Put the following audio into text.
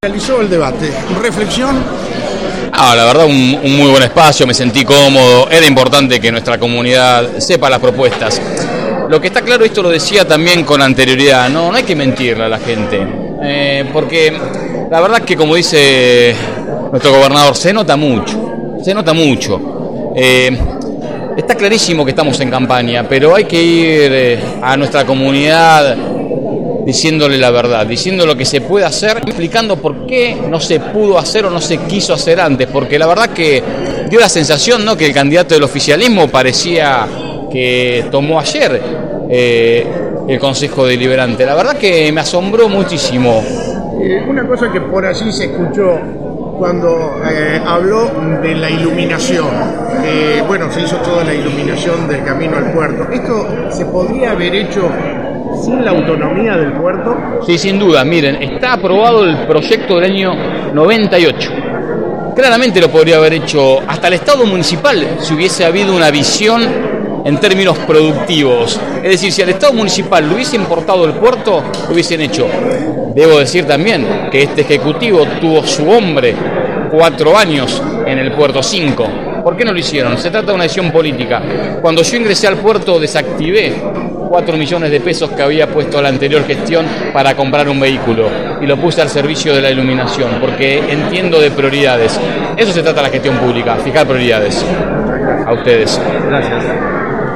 Realizó el debate. ¿Reflexión? La verdad un muy buen espacio, me sentí cómodo, era importante que nuestra comunidad sepa las propuestas. Lo que está claro, esto lo decía también con anterioridad, no hay que mentirle a la gente, porque la verdad que como dice nuestro gobernador, se nota mucho. Está clarísimo que estamos en campaña, pero hay que ir a nuestra comunidad diciéndole la verdad, diciendo lo que se puede hacer, explicando por qué no se pudo hacer o no se quiso hacer antes, porque la verdad que dio la sensación, ¿no?, que el candidato del oficialismo parecía que tomó ayer el Consejo Deliberante. La verdad que me asombró muchísimo. Una cosa que por allí se escuchó cuando habló de la iluminación. Se hizo toda la iluminación del camino al puerto. ¿Esto se podría haber hecho sin la autonomía del puerto? Sí, sin duda. Miren, está aprobado el proyecto del año 98. Claramente lo podría haber hecho hasta el Estado municipal si hubiese habido una visión en términos productivos. Es decir, si al Estado municipal le hubiese importado el puerto, lo hubiesen hecho. Debo decir también que este Ejecutivo tuvo su hombre 4 años en el puerto, 5. ¿Por qué no lo hicieron? Se trata de una decisión política. Cuando yo ingresé al puerto desactivé 4 millones de pesos que había puesto la anterior gestión para comprar un vehículo y lo puse al servicio de la iluminación, porque entiendo de prioridades. Eso se trata de la gestión pública, fijar prioridades. A ustedes. Gracias.